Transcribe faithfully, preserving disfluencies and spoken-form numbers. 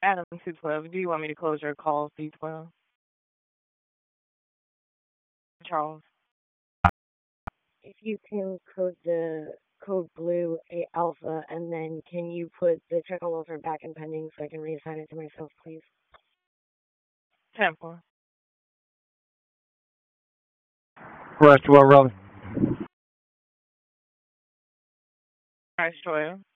Adam two twelve. Do you want me to close your call, C twelve? Charles. If you can code the code blue a alpha, and then can you put the check on welfare back in pending so I can reassign it to myself, please? ten four. Rest well, brother. All right, Joya.